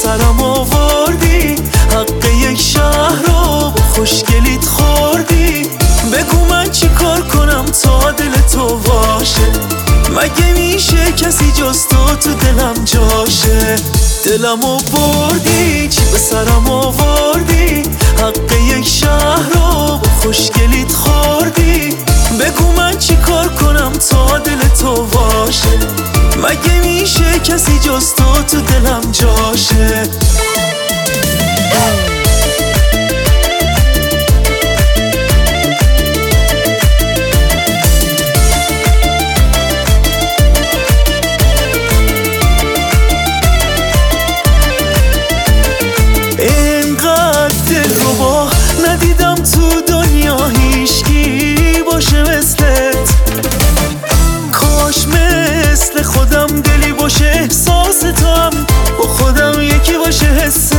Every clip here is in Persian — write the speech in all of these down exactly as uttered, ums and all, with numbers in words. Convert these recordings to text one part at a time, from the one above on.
سرم آوردی، حق یک شهر رو خوشگلیت خوردی. بگو من چی کار کنم تا دل تو باشه؟ مگه میشه کسی جز تو تو دلم جاشه؟ دلمو بردی، چی به سرم آوردی، حق یک شهر رو خوشگلیت خوردی. بگو من چی کار کنم تا دل تو باشه؟ مگه میشه کسی جز تو تو دلم جاشه؟ اینقدر دلربا ندیدم تو دنیا، هیچکی باشه مثلت. کاش مثل خودم دلی باشه احساس تو هم با خودم یکی باشه حست.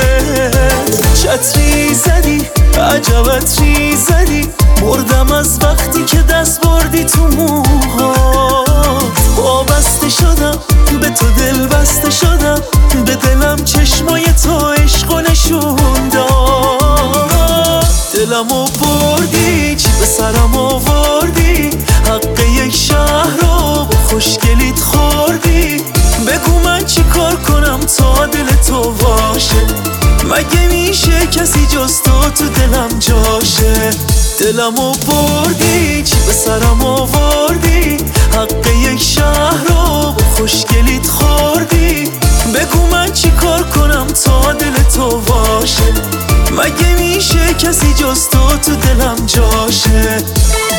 چتری زدی، عجب عطری زدی، مردم از وقتی که دست بردی تو موها. وابسته شدم به تو، دل بسته شدم به دلم، چشمای تو عشقو نشون داد. دلمو بردی، چی به سرم آوردی، حق یک شهر رو خوشگلیت خوردی. بگو من چی کار کنم تا دل تو باشه؟ مگه میشه کسی جز تو تو دلم جاشه؟ دلمو بردی، چی به سرم آوردی، حق یک شهر رو خوشگلیت خوردی. بگو من چی کار کنم تا دل تو باشه؟ مگه میشه کسی جز تو تو دلم جاشه؟